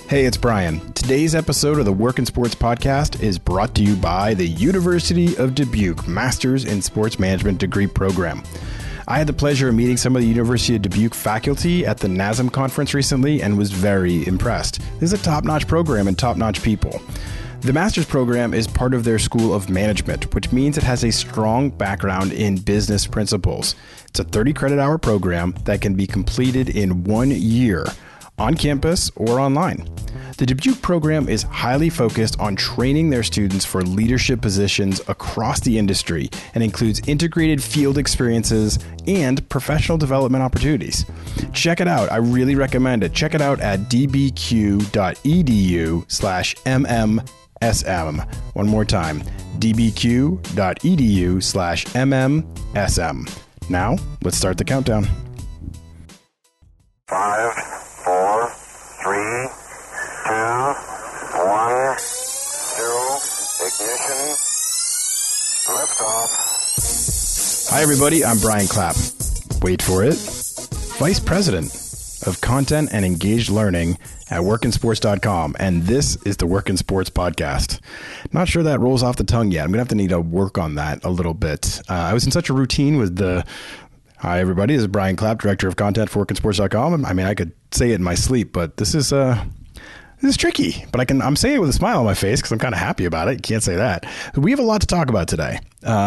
Hey, it's Brian. Today's episode of the Work in Sports podcast is brought to you by the University of Dubuque Masters in Sports Management degree program. I had the pleasure of meeting some of the University of Dubuque faculty at the NASM conference recently and was very impressed. This is a top-notch program and top-notch people. The master's program is part of their School of Management, which means it has a strong background in business principles. It's a 30 credit hour program that can be completed in 1 year on campus or online. The Dubuque program is highly focused on training their students for leadership positions across the industry and includes integrated field experiences and professional development opportunities. Check it out. I really recommend it. Check it out at dbq.edu/MMSM. One more time, dbq.edu/MMSM. Now, let's start the countdown. 5, 4, 3, 2, 1, 0, ignition, liftoff. Hi, everybody. I'm Brian Clapp. Wait for it. Vice President of Content and Engaged Learning at workinsports.com. And this is the Work in Sports podcast. Not sure that rolls off the tongue yet. I'm going to need to work on that a little bit. I was in such a routine with the hi, everybody. This is Brian Clapp, Director of Content for workinsports.com. I mean, I could say it in my sleep, but this is tricky. But I'm saying it with a smile on my face because I'm kind of happy about it. You can't say that. We have a lot to talk about today.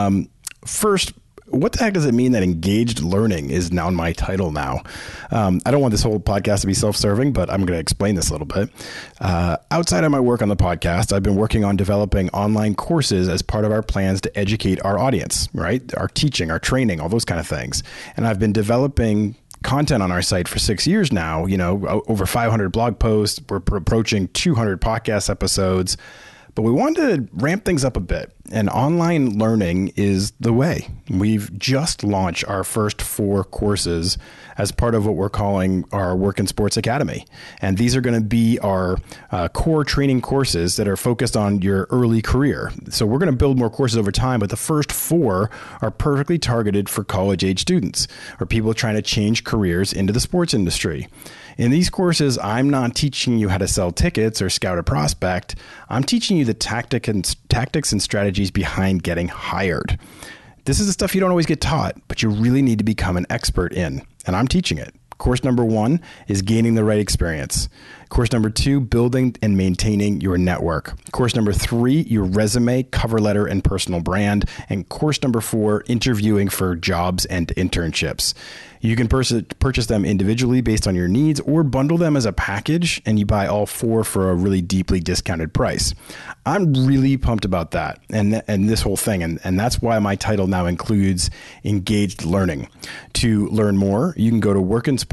First, what the heck does it mean that engaged learning is now my title now? I don't want this whole podcast to be self-serving, but I'm going to explain this a little bit. Outside of my work on the podcast, I've been working on developing online courses as part of our plans to educate our audience, right? Our teaching, our training, all those kind of things. And I've been developing content on our site for 6 years now, over 500 blog posts. We're approaching 200 podcast episodes. But we wanted to ramp things up a bit, and online learning is the way. We've just launched our first 4 courses as part of what we're calling our Work in Sports Academy. And these are going to be our core training courses that are focused on your early career. So we're going to build more courses over time, but the first 4 are perfectly targeted for college-age students or people trying to change careers into the sports industry. In these courses, I'm not teaching you how to sell tickets or scout a prospect. I'm teaching you the tactics and strategies behind getting hired. This is the stuff you don't always get taught, but you really need to become an expert in, and I'm teaching it. Course number 1 is gaining the right experience. Course number 2, building and maintaining your network. Course number 3, your resume, cover letter, and personal brand. And course number 4, interviewing for jobs and internships. You can purchase them individually based on your needs or bundle them as a package, and you buy all 4 for a really deeply discounted price. I'm really pumped about that and this whole thing. And that's why my title now includes engaged learning. To learn more, you can go to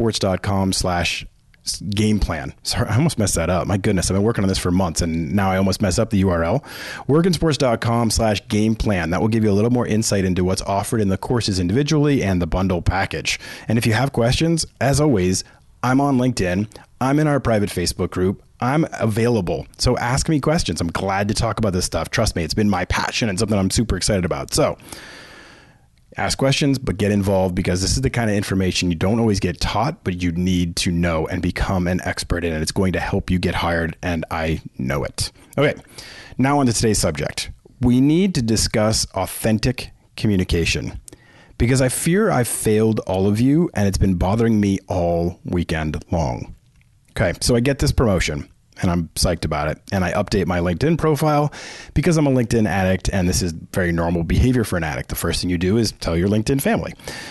workinsports.com/game plan. Sorry, I almost messed that up. My goodness, I've been working on this for months and now I almost mess up the URL. workinsports.com/game plan. That will give you a little more insight into what's offered in the courses individually and the bundle package. And if you have questions, as always, I'm on LinkedIn. I'm in our private Facebook group. I'm available. So ask me questions. I'm glad to talk about this stuff. Trust me, it's been my passion and something I'm super excited about. So ask questions, but get involved because this is the kind of information you don't always get taught, but you need to know and become an expert in it. It's going to help you get hired, and I know it. Okay, now on to today's subject. We need to discuss authentic communication because I fear I've failed all of you, and it's been bothering me all weekend long. Okay, so I get this promotion. And I'm psyched about it. And I update my LinkedIn profile because I'm a LinkedIn addict. And this is very normal behavior for an addict. The first thing you do is tell your LinkedIn family.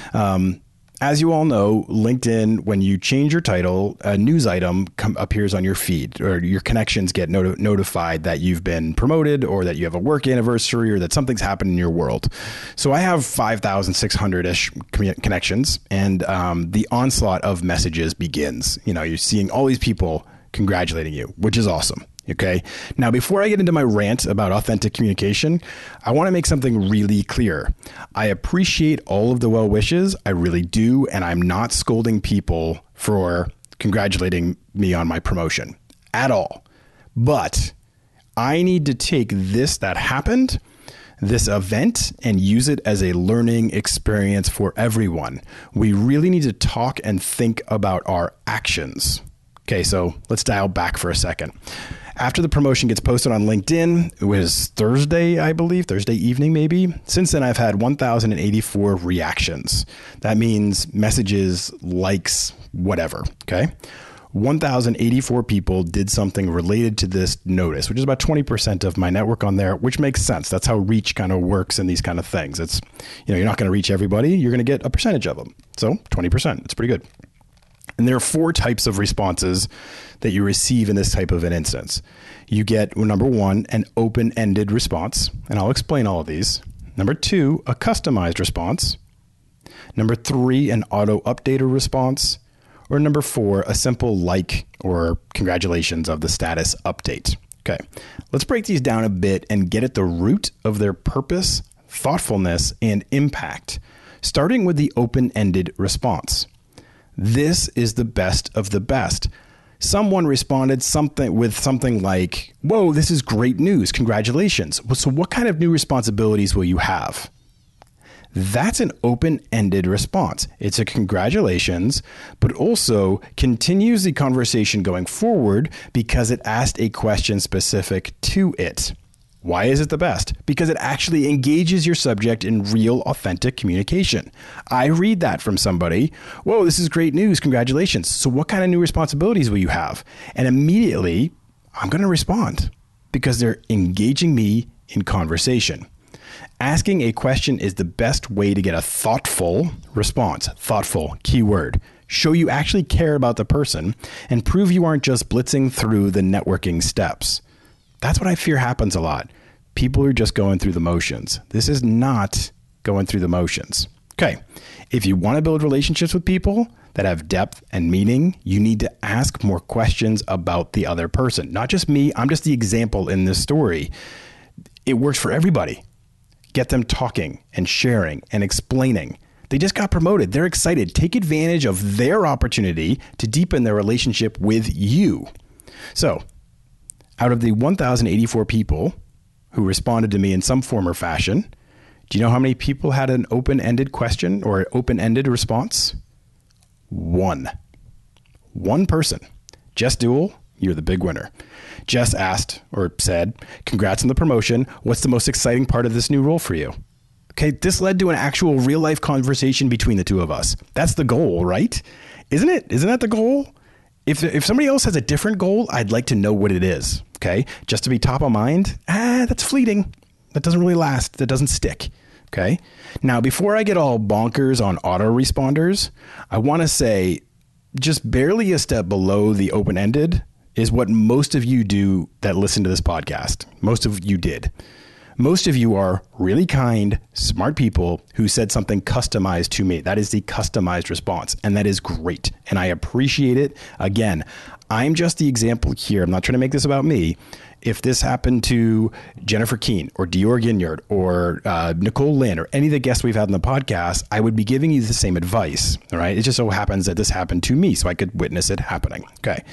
As you all know, LinkedIn, when you change your title, a news item appears on your feed or your connections get notified that you've been promoted or that you have a work anniversary or that something's happened in your world. So I have 5,600-ish connections and the onslaught of messages begins. You're seeing all these people congratulating you, which is awesome. Okay. Now, before I get into my rant about authentic communication, I want to make something really clear. I appreciate all of the well wishes. I really do. And I'm not scolding people for congratulating me on my promotion at all. But I need to take this that happened, this event, and use it as a learning experience for everyone. We really need to talk and think about our actions. Okay, so let's dial back for a second. After the promotion gets posted on LinkedIn, it was Thursday, I believe, Thursday evening maybe. Since then, I've had 1,084 reactions. That means messages, likes, whatever, okay? 1,084 people did something related to this notice, which is about 20% of my network on there, which makes sense. That's how reach kind of works in these kind of things. It's, you're not going to reach everybody. You're going to get a percentage of them. So 20%, it's pretty good. And there are 4 types of responses that you receive in this type of an instance. You get, number 1, an open-ended response, and I'll explain all of these. Number 2, a customized response. Number 3, an auto-updater response. Or number 4, a simple like or congratulations of the status update. Okay, let's break these down a bit and get at the root of their purpose, thoughtfulness, and impact, starting with the open-ended response. This is the best of the best. Someone responded with something like, whoa, this is great news. Congratulations. So what kind of new responsibilities will you have? That's an open-ended response. It's a congratulations, but also continues the conversation going forward because it asked a question specific to it. Why is it the best? Because it actually engages your subject in real, authentic communication. I read that from somebody, whoa, this is great news, congratulations. So what kind of new responsibilities will you have? And immediately, I'm going to respond because they're engaging me in conversation. Asking a question is the best way to get a thoughtful response. Thoughtful, keyword. Show you actually care about the person and prove you aren't just blitzing through the networking steps. That's what I fear happens a lot. People are just going through the motions. This is not going through the motions. Okay, if you want to build relationships with people that have depth and meaning, you need to ask more questions about the other person. Not just me, I'm just the example in this story. It works for everybody. Get them talking and sharing and explaining. They just got promoted. They're excited. Take advantage of their opportunity to deepen their relationship with you. So, out of the 1,084 people who responded to me in some form or fashion, do you know how many people had an open-ended question or an open-ended response? 1. 1 person. Jess Duell, you're the big winner. Jess asked or said, congrats on the promotion. What's the most exciting part of this new role for you? Okay, this led to an actual real-life conversation between the two of us. That's the goal, right? Isn't it? Isn't that the goal? If somebody else has a different goal, I'd like to know what it is, okay? Just to be top of mind, that's fleeting. That doesn't really last. That doesn't stick, okay? Now, before I get all bonkers on autoresponders, I want to say just barely a step below the open-ended is what most of you do that listen to this podcast. Most of you did. Most of you are really kind, smart people who said something customized to me. That is the customized response, and that is great, and I appreciate it. Again, I'm just the example here. I'm not trying to make this about me. If this happened to Jennifer Keene or Dior Ginyard or Nicole Lynn or any of the guests we've had on the podcast, I would be giving you the same advice, all right? It just so happens that this happened to me, so I could witness it happening, okay?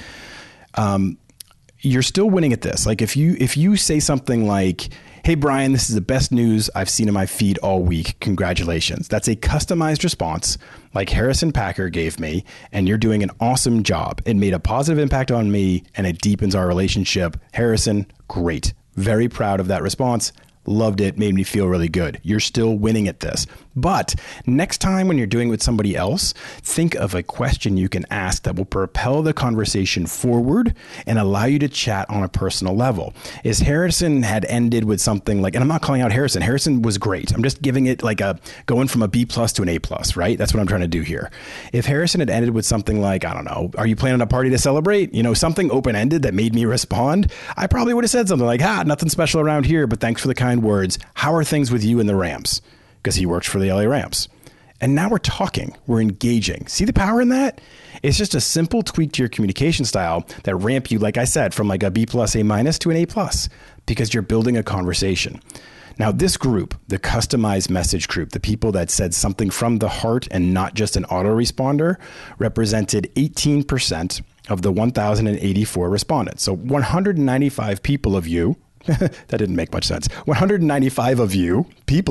You're still winning at this. Like if you say something like, hey, Brian, this is the best news I've seen in my feed all week. Congratulations. That's a customized response like Harrison Packer gave me, and you're doing an awesome job. It made a positive impact on me, and it deepens our relationship. Harrison, great. Very proud of that response. Loved it. Made me feel really good. You're still winning at this. But next time when you're doing it with somebody else, think of a question you can ask that will propel the conversation forward and allow you to chat on a personal level. Is Harrison had ended with something like, and I'm not calling out Harrison. Harrison was great. I'm just giving it like going from a B+ to an A+, right? That's what I'm trying to do here. If Harrison had ended with something like, I don't know, are you planning a party to celebrate? Something open-ended that made me respond, I probably would have said something like, nothing special around here, but thanks for the kind words. How are things with you and the Rams? Because he works for the LA Rams. And now we're talking, we're engaging. See the power in that? It's just a simple tweak to your communication style that ramp you, like I said, from like a B+, A- to an A+, because you're building a conversation. Now, this group, the customized message group, the people that said something from the heart and not just an autoresponder, represented 18% of the 1,084 respondents. So 195 people of you That didn't make much sense. 195 of you,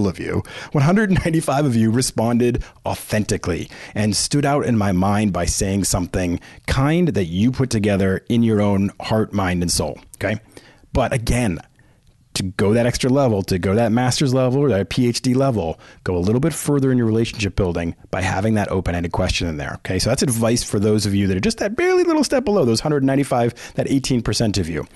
195 of you responded authentically and stood out in my mind by saying something kind that you put together in your own heart, mind, and soul. Okay. But again, to go that extra level, to go that master's level or that PhD level, go a little bit further in your relationship building by having that open-ended question in there. Okay. So that's advice for those of you that are just that barely little step below those 195, that 18% of you.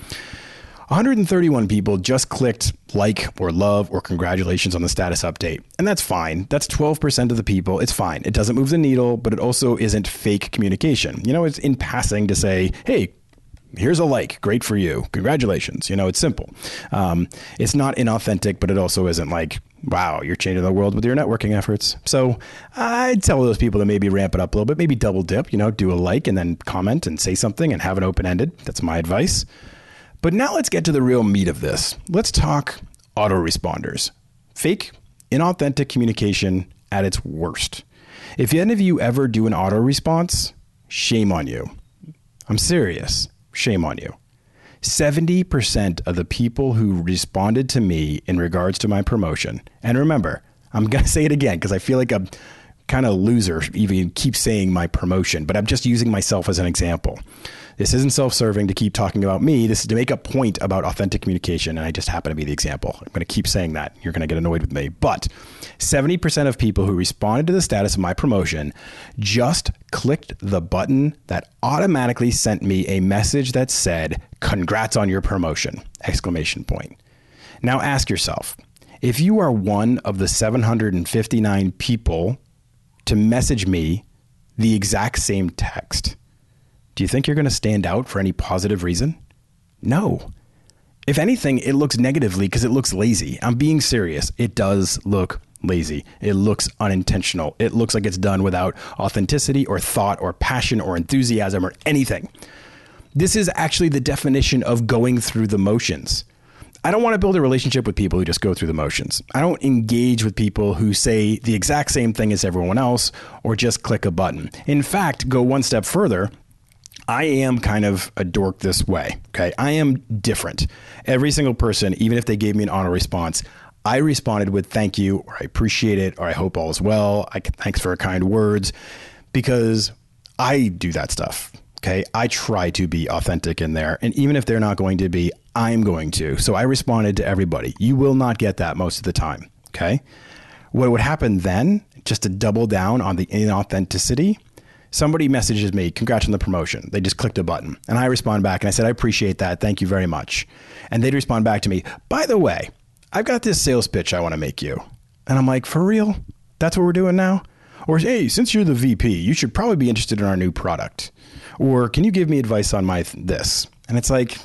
131 people just clicked like or love or congratulations on the status update. And that's fine. That's 12% of the people. It's fine. It doesn't move the needle, but it also isn't fake communication. You know, it's in passing to say, hey, here's a like. Great for you. Congratulations. You know, it's simple. It's not inauthentic, but it also isn't like, wow, you're changing the world with your networking efforts. So I'd tell those people to maybe ramp it up a little bit, maybe double dip, you know, do a like and then comment and say something and have it open-ended. That's my advice. But now let's get to the real meat of this. Let's talk autoresponders. Fake, inauthentic communication at its worst. If any of you ever do an auto-response, shame on you. I'm serious. Shame on you. 70% of the people who responded to me in regards to my promotion, and remember, I'm going to say it again because I feel like I'm kind of a loser even keep saying my promotion, but I'm just using myself as an example. This isn't self-serving to keep talking about me. This is to make a point about authentic communication, and I just happen to be the example. I'm going to keep saying that. You're going to get annoyed with me. But 70% of people who responded to the status of my promotion just clicked the button that automatically sent me a message that said, "Congrats on your promotion!" ! Now ask yourself, if you are one of the 759 people to message me the exact same text, do you think you're going to stand out for any positive reason? No. If anything, it looks negatively because it looks lazy. I'm being serious. It does look lazy. It looks unintentional. It looks like it's done without authenticity or thought or passion or enthusiasm or anything. This is actually the definition of going through the motions. I don't want to build a relationship with people who just go through the motions. I don't engage with people who say the exact same thing as everyone else or just click a button. In fact, go one step further. I am kind of a dork this way. Okay. I am different. Every single person, even if they gave me an auto response, I responded with thank you, or I appreciate it, or I hope all is well. Thanks for kind words, because I do that stuff. Okay. I try to be authentic in there. And even if they're not going to be, I'm going to. So I responded to everybody. You will not get that most of the time. Okay. What would happen then, just to double down on the inauthenticity, somebody messages me, congrats on the promotion. They just clicked a button and I respond back and I said, I appreciate that. Thank you very much. And they'd respond back to me, by the way, I've got this sales pitch I want to make you. And I'm like, for real? That's what we're doing now? Or, hey, since you're the VP, you should probably be interested in our new product. Or can you give me advice on my this? And it's like,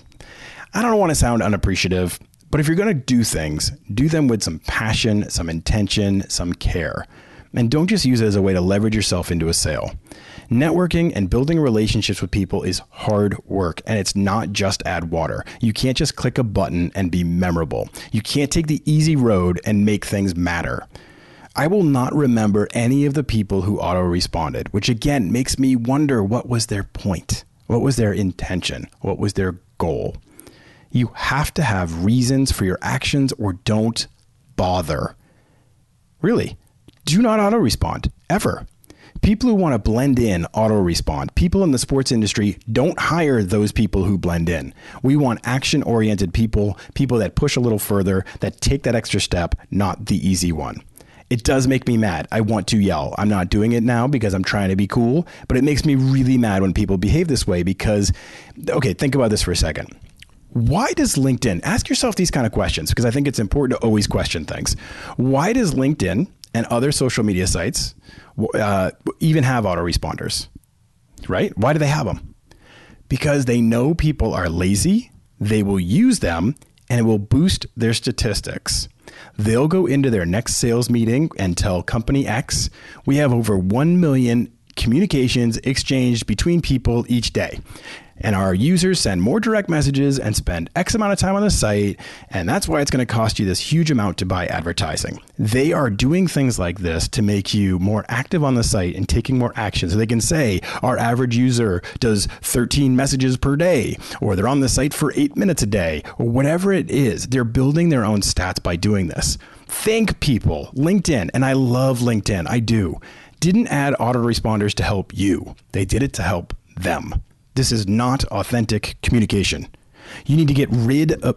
I don't want to sound unappreciative, but if you're going to do things, do them with some passion, some intention, some care. And don't just use it as a way to leverage yourself into a sale. Networking and building relationships with people is hard work, and it's not just add water. You can't just click a button and be memorable. You can't take the easy road and make things matter. I will not remember any of the people who auto-responded, which again makes me wonder, what was their point? What was their intention? What was their goal? You have to have reasons for your actions or don't bother. Really, do not auto-respond, ever. People who want to blend in auto-respond. People in the sports industry don't hire those people who blend in. We want action-oriented people, people that push a little further, that take that extra step, not the easy one. It does make me mad. I want to yell. I'm not doing it now because I'm trying to be cool, but it makes me really mad when people behave this way because, okay, think about this for a second. Why does LinkedIn, ask yourself these kind of questions because I think it's important to always question things. Why does LinkedIn and other social media sites even have autoresponders, right? Why do they have them? Because they know people are lazy, they will use them, and it will boost their statistics. They'll go into their next sales meeting and tell company X, we have over 1 million communications exchanged between people each day. And our users send more direct messages and spend X amount of time on the site. And that's why it's going to cost you this huge amount to buy advertising. They are doing things like this to make you more active on the site and taking more action. So they can say our average user does 13 messages per day, or they're on the site for 8 minutes a day, or whatever it is. They're building their own stats by doing this. Thank people. LinkedIn, and I love LinkedIn. I do. Didn't add autoresponders to help you. They did it to help them. This is not authentic communication. You need to get rid of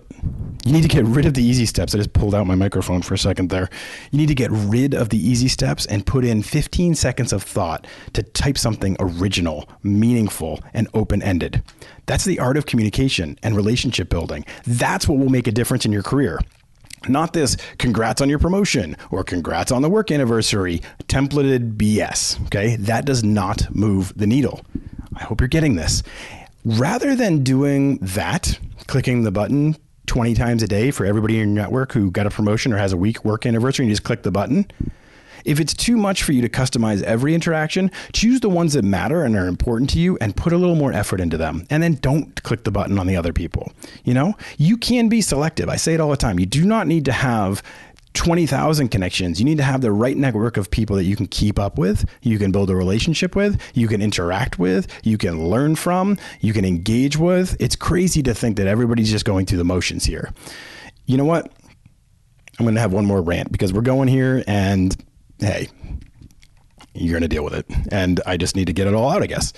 the easy steps. I just pulled out my microphone for a second there. You need to get rid of the easy steps and put in 15 seconds of thought to type something original, meaningful, and open-ended. That's the art of communication and relationship building. That's what will make a difference in your career. Not this congrats on your promotion or congrats on the work anniversary templated BS. Okay. That does not move the needle. I hope you're getting this. Rather than doing that, clicking the button 20 times a day for everybody in your network who got a promotion or has a week work anniversary, and you just click the button. If it's too much for you to customize every interaction, choose the ones that matter and are important to you and put a little more effort into them. And then don't click the button on the other people. You know, you can be selective. I say it all the time. You do not need to have 20,000 connections. You need to have the right network of people that you can keep up with, you can build a relationship with, you can interact with, you can learn from, you can engage with. It's crazy to think that everybody's just going through the motions here. You know what? I'm going to have one more rant because we're going here and hey, you're going to deal with it. And I just need to get it all out, I guess.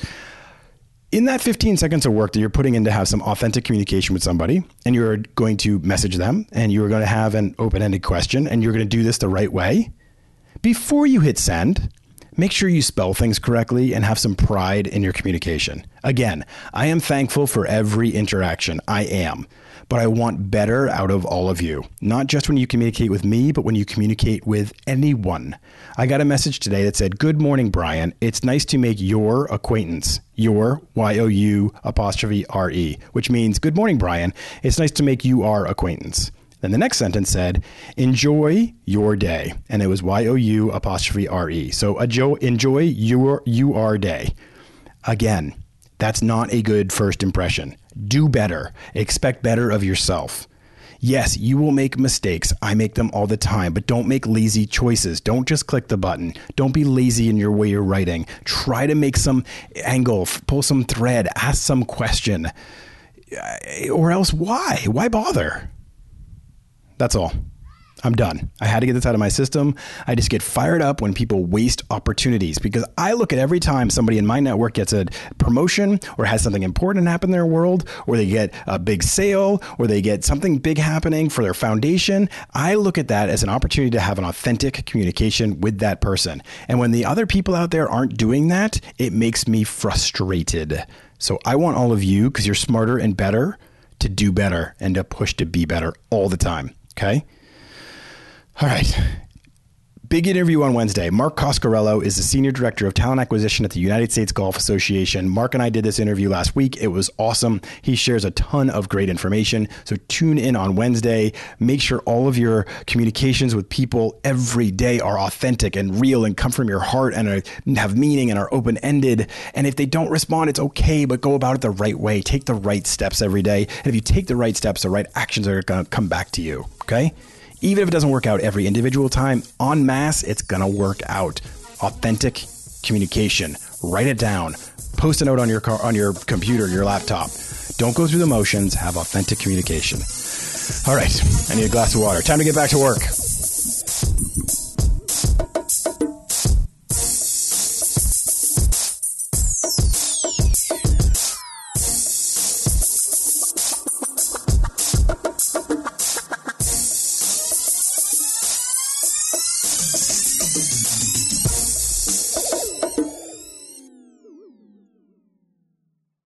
In that 15 seconds of work that you're putting in to have some authentic communication with somebody, and you're going to message them, and you're going to have an open-ended question, and you're going to do this the right way, before you hit send, make sure you spell things correctly and have some pride in your communication. Again, I am thankful for every interaction. I am. But I want better out of all of you. Not just when you communicate with me, but when you communicate with anyone. I got a message today that said, "Good morning, Brian. It's nice to make your acquaintance." Your, Y-O-U''re, which means, "Good morning, Brian. It's nice to make you our acquaintance." Then the next sentence said, "Enjoy your day." And it was Y-O-U''re. So enjoy your day. Again, that's not a good first impression. Do better. Expect better of yourself. Yes, you will make mistakes. I make them all the time, but don't make lazy choices. Don't just click the button. Don't be lazy in your way you're writing. Try to make some angle, pull some thread, ask some question. Or else why? Why bother? That's all. I'm done. I had to get this out of my system. I just get fired up when people waste opportunities because I look at every time somebody in my network gets a promotion or has something important happen in their world, or they get a big sale, or they get something big happening for their foundation. I look at that as an opportunity to have an authentic communication with that person. And when the other people out there aren't doing that, it makes me frustrated. So I want all of you, because you're smarter and better, to do better and to push to be better all the time. Okay? All right. Big interview on Wednesday. Mark Coscarello is the Senior Director of Talent Acquisition at the United States Golf Association. Mark and I did this interview last week. It was awesome. He shares a ton of great information. So tune in on Wednesday. Make sure all of your communications with people every day are authentic and real and come from your heart and have meaning and are open-ended. And if they don't respond, it's okay, but go about it the right way. Take the right steps every day. And if you take the right steps, the right actions are going to come back to you. Okay? Even if it doesn't work out every individual time, en masse, it's going to work out. Authentic communication. Write it down. Post a note on your computer, your laptop. Don't go through the motions. Have authentic communication. All right. I need a glass of water. Time to get back to work.